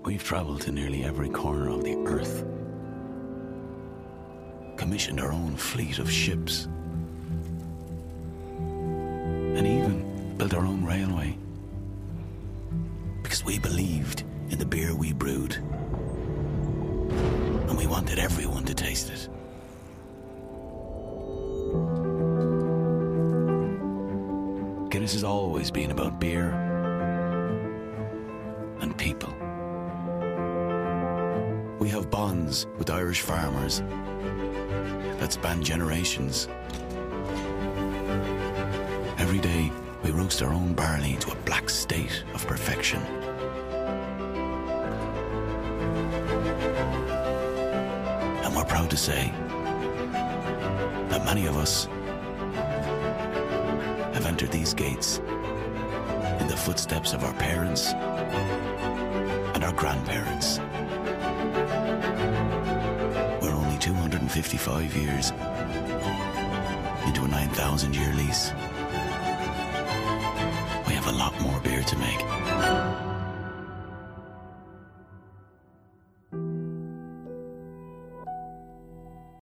We've travelled to nearly every corner of the earth, commissioned our own fleet of ships, and even built our own railway. Because we believed in the beer we brewed, and we wanted everyone to taste it. Guinness has always been about beer and people. We have bonds with Irish farmers that span generations. Every day, we roast our own barley to a black state of perfection. And we're proud to say that many of us have entered these gates in the footsteps of our parents and our grandparents. We're only 255 years into a 9,000-year lease. We have a lot more beer to make.